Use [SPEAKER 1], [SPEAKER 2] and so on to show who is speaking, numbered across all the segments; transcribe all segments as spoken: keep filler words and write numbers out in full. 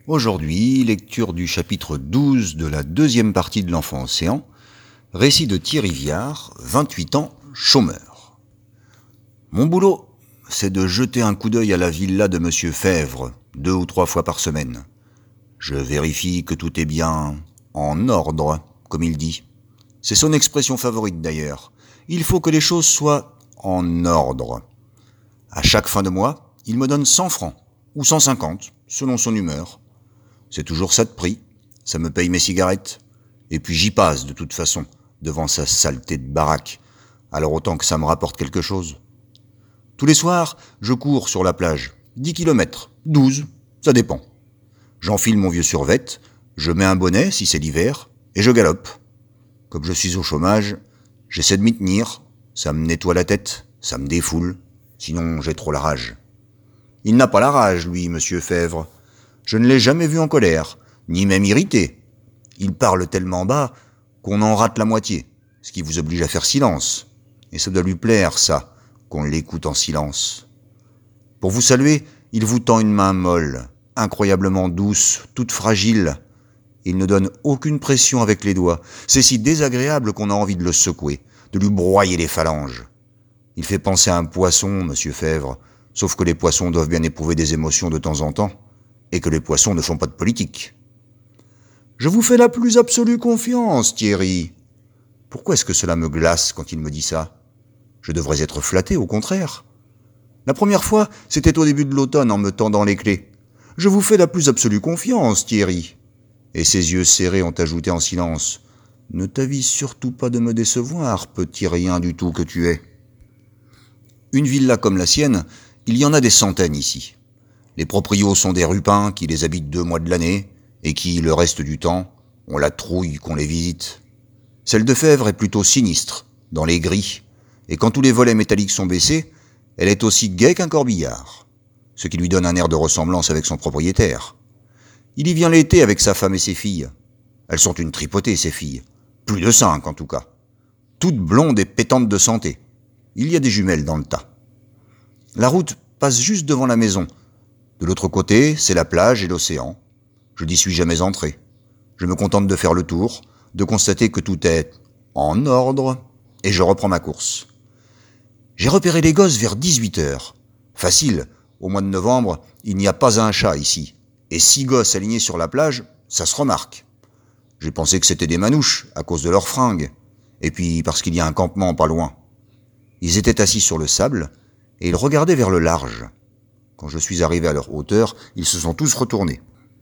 [SPEAKER 1] Aujourd'hui, lecture du chapitre douze de la deuxième partie de l'Enfant Océan, récit de Thierry Viard, vingt-huit ans, chômeur. Mon boulot, c'est de jeter un coup d'œil à la villa de Monsieur Fèvre, deux ou trois fois par semaine. Je vérifie que tout est bien en ordre, comme il dit. C'est son expression favorite d'ailleurs. Il faut que les choses soient en ordre. À chaque fin de mois, il me donne cent francs, ou cent cinquante, selon son humeur. C'est toujours ça de prix, ça me paye mes cigarettes. Et puis j'y passe de toute façon, devant sa saleté de baraque, alors autant que ça me rapporte quelque chose. Tous les soirs, je cours sur la plage, dix kilomètres, douze, ça dépend. J'enfile mon vieux survêt, je mets un bonnet si c'est l'hiver, et je galope. Comme je suis au chômage, j'essaie de m'y tenir, ça me nettoie la tête, ça me défoule, sinon j'ai trop la rage. Il n'a pas la rage, lui, Monsieur Fèvre. Je ne l'ai jamais vu en colère, ni même irrité. Il parle tellement bas qu'on en rate la moitié, ce qui vous oblige à faire silence. Et ça doit lui plaire, ça, qu'on l'écoute en silence. Pour vous saluer, il vous tend une main molle, incroyablement douce, toute fragile. Il ne donne aucune pression avec les doigts. C'est si désagréable qu'on a envie de le secouer, de lui broyer les phalanges. Il fait penser à un poisson, Monsieur Fèvre, sauf que les poissons doivent bien éprouver des émotions de temps en temps, et que les poissons ne font pas de politique. Je vous fais la plus absolue confiance, Thierry. Pourquoi est-ce que cela me glace quand il me dit ça? Je devrais être flatté, au contraire. La première fois, c'était au début de l'automne en me tendant les clés. Je vous fais la plus absolue confiance, Thierry. Et ses yeux serrés ont ajouté en silence. Ne t'avise surtout pas de me décevoir, petit rien du tout que tu es. Une villa comme la sienne, il y en a des centaines ici. Les proprios sont des rupins qui les habitent deux mois de l'année et qui, le reste du temps, ont la trouille qu'on les visite. Celle de Fèvre est plutôt sinistre, dans les gris, et quand tous les volets métalliques sont baissés, elle est aussi gaie qu'un corbillard, ce qui lui donne un air de ressemblance avec son propriétaire. Il y vient l'été avec sa femme et ses filles. Elles sont une tripotée, ces filles. Plus de cinq, en tout cas. Toutes blondes et pétantes de santé. Il y a des jumelles dans le tas. La route passe juste devant la maison. De l'autre côté, c'est la plage et l'océan. Je n'y suis jamais entré. Je me contente de faire le tour, de constater que tout est en ordre, et je reprends ma course. J'ai repéré les gosses vers dix-huit heures. Facile, au mois de novembre, il n'y a pas un chat ici. Et six gosses alignés sur la plage, ça se remarque. J'ai pensé que c'était des manouches, à cause de leurs fringues, et puis parce qu'il y a un campement pas loin. Ils étaient assis sur le sable, et ils regardaient vers le large. Quand je suis arrivé à leur hauteur, ils se sont tous retournés.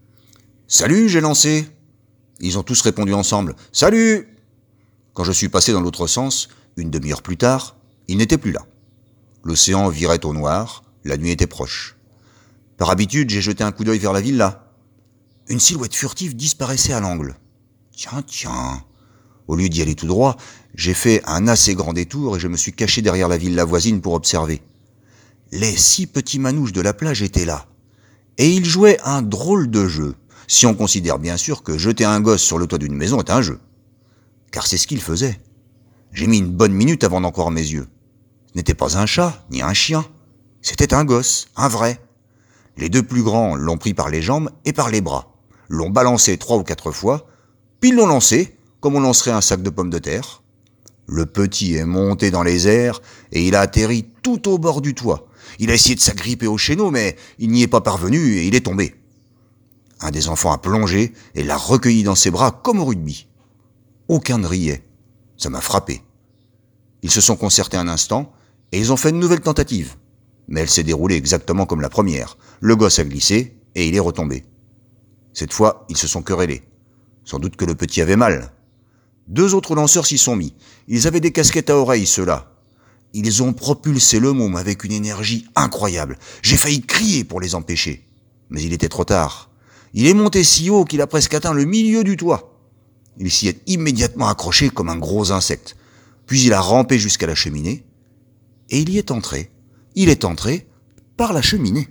[SPEAKER 1] « Salut !» j'ai lancé. Ils ont tous répondu ensemble « Salut !» Quand je suis passé dans l'autre sens, une demi-heure plus tard, ils n'étaient plus là. L'océan virait au noir, la nuit était proche. Par habitude, j'ai jeté un coup d'œil vers la villa. Une silhouette furtive disparaissait à l'angle. Tiens, tiens. Au lieu d'y aller tout droit, j'ai fait un assez grand détour et je me suis caché derrière la villa voisine pour observer. Les six petits manouches de la plage étaient là. Et ils jouaient un drôle de jeu, si on considère bien sûr que jeter un gosse sur le toit d'une maison est un jeu. Car c'est ce qu'ils faisaient. J'ai mis une bonne minute avant d'en croire mes yeux. Ce n'était pas un chat, ni un chien. C'était un gosse, un vrai. Les deux plus grands l'ont pris par les jambes et par les bras, l'ont balancé trois ou quatre fois, puis l'ont lancé, comme on lancerait un sac de pommes de terre. Le petit est monté dans les airs et il a atterri tout au bord du toit. Il a essayé de s'agripper au chéneau, mais il n'y est pas parvenu et il est tombé. Un des enfants a plongé et l'a recueilli dans ses bras comme au rugby. Aucun ne riait. Ça m'a frappé. Ils se sont concertés un instant et ils ont fait une nouvelle tentative. Mais elle s'est déroulée exactement comme la première. Le gosse a glissé et il est retombé. Cette fois, ils se sont querellés. Sans doute que le petit avait mal. Deux autres lanceurs s'y sont mis. Ils avaient des casquettes à oreilles, ceux-là. Ils ont propulsé le môme avec une énergie incroyable. J'ai failli crier pour les empêcher. Mais il était trop tard. Il est monté si haut qu'il a presque atteint le milieu du toit. Il s'y est immédiatement accroché comme un gros insecte. Puis il a rampé jusqu'à la cheminée. Et il y est entré. Il est entré par la cheminée.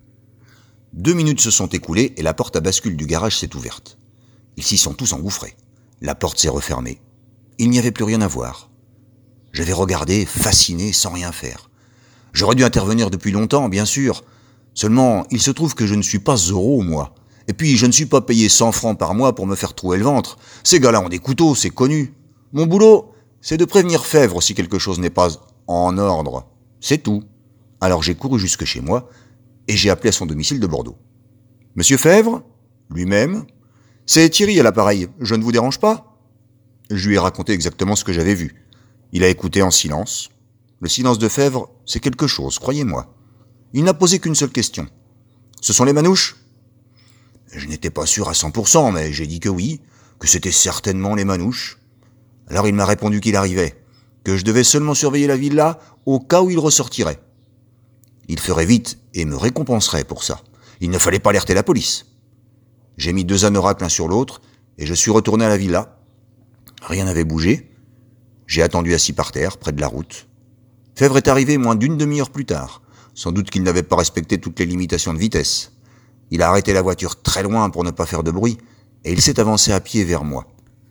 [SPEAKER 1] Deux minutes se sont écoulées et la porte à bascule du garage s'est ouverte. Ils s'y sont tous engouffrés. La porte s'est refermée. Il n'y avait plus rien à voir. J'avais regardé, fasciné, sans rien faire. J'aurais dû intervenir depuis longtemps, bien sûr. Seulement, il se trouve que je ne suis pas Zorro, moi, Et puis, je ne suis pas payé cent francs par mois pour me faire trouer le ventre. Ces gars-là ont des couteaux, c'est connu. Mon boulot, c'est de prévenir Fèvre si quelque chose n'est pas en ordre. C'est tout. Alors j'ai couru jusque chez moi et j'ai appelé à son domicile de Bordeaux. Monsieur Fèvre, lui-même, c'est Thierry à l'appareil, je ne vous dérange pas? Je lui ai raconté exactement ce que j'avais vu. Il a écouté en silence. Le silence de Fèvre, c'est quelque chose, croyez-moi. Il n'a posé qu'une seule question. Ce sont les manouches? Je n'étais pas sûr à cent pour cent, mais j'ai dit que oui, que c'était certainement les manouches. Alors il m'a répondu qu'il arrivait, que je devais seulement surveiller la villa au cas où il ressortirait. Il ferait vite et me récompenserait pour ça. Il ne fallait pas alerter la police. J'ai mis deux anoraks l'un sur l'autre et je suis retourné à la villa. Rien n'avait bougé. J'ai attendu assis par terre, près de la route. Fèvre est arrivé moins d'une demi-heure plus tard. Sans doute qu'il n'avait pas respecté toutes les limitations de vitesse. Il a arrêté la voiture très loin pour ne pas faire de bruit et il s'est avancé à pied vers moi.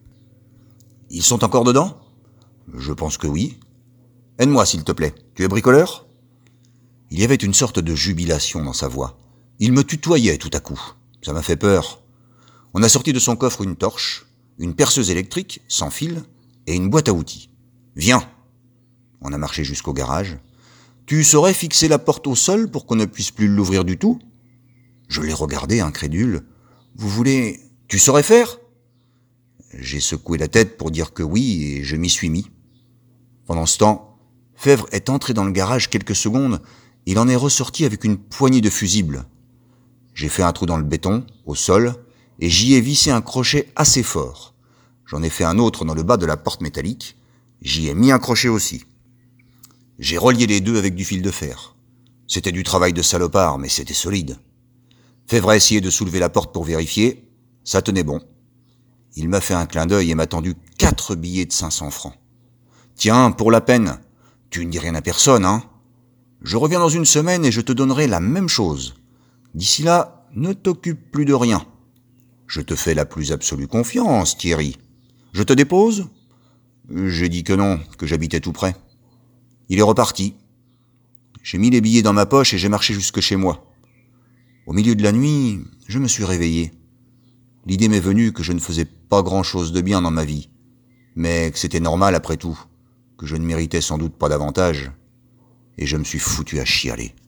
[SPEAKER 1] Ils sont encore dedans? Je pense que oui. Aide-moi, s'il te plaît. Tu es bricoleur? Il y avait une sorte de jubilation dans sa voix. Il me tutoyait tout à coup. Ça m'a fait peur. On a sorti de son coffre une torche, une perceuse électrique, sans fil, et une boîte à outils. Viens. On a marché jusqu'au garage. Tu saurais fixer la porte au sol pour qu'on ne puisse plus l'ouvrir du tout? Je l'ai regardé, incrédule. Vous voulez... Tu saurais faire? J'ai secoué la tête pour dire que oui, et je m'y suis mis. Pendant ce temps, Fèvre est entré dans le garage quelques secondes. Il en est ressorti avec une poignée de fusibles. J'ai fait un trou dans le béton, au sol, et j'y ai vissé un crochet assez fort. J'en ai fait un autre dans le bas de la porte métallique. J'y ai mis un crochet aussi. J'ai relié les deux avec du fil de fer. C'était du travail de salopard, mais c'était solide. Fèvre a essayé de soulever la porte pour vérifier. Ça tenait bon. Il m'a fait un clin d'œil et m'a tendu quatre billets de cinq cents francs. Tiens, pour la peine, tu ne dis rien à personne, hein? Je reviens dans une semaine et je te donnerai la même chose. D'ici là, ne t'occupe plus de rien. Je te fais la plus absolue confiance, Thierry. Je te dépose? J'ai dit que non, que j'habitais tout près. Il est reparti. J'ai mis les billets dans ma poche et j'ai marché jusque chez moi. Au milieu de la nuit, je me suis réveillé. L'idée m'est venue que je ne faisais pas grand-chose de bien dans ma vie, mais que c'était normal après tout, que je ne méritais sans doute pas davantage, et je me suis foutu à chialer.